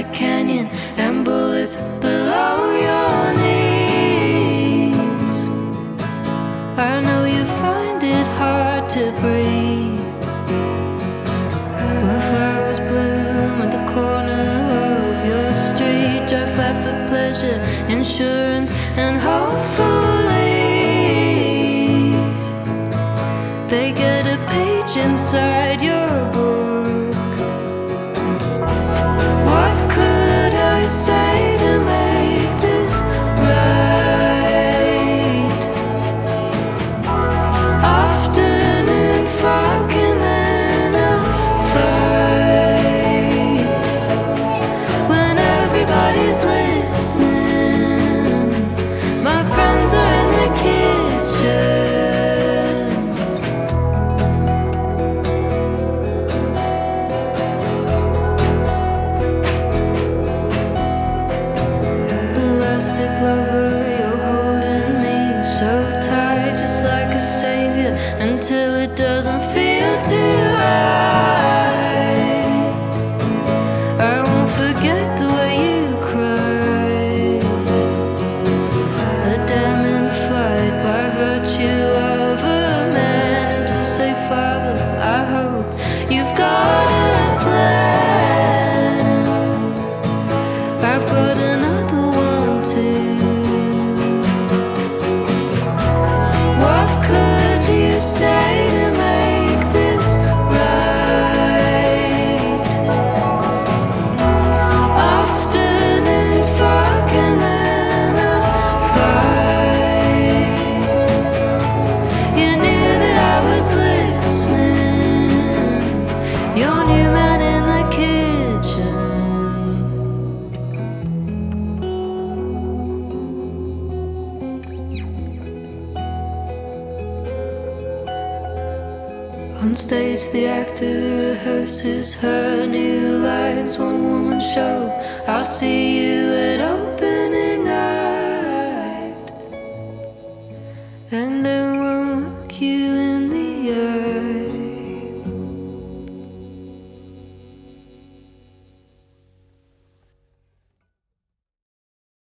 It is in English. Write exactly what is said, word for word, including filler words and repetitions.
a canyon and bullets below your knees. I know you find it hard to breathe when flowers bloom at the corner of your street. Drive flat for pleasure, insurance, and hopefully they get a page inside your book. What could I say to make this right? Afternoon fog and then a fight. When everybody's listening, my friends are in the kitchen. Lover, you're holding me so tight, just like a savior, until it doesn't feel too right. I won't forget the way you cried. A damning flight by virtue of a man, and to say, Father, I hope you've got a plan. I've got another one too. Say to make this right. Afternoon fog and then a fight. You knew that I was listening. Your new man in the kitchen. On stage, the actor rehearses her new lines. One woman show, I'll see you at opening night. And then won't look you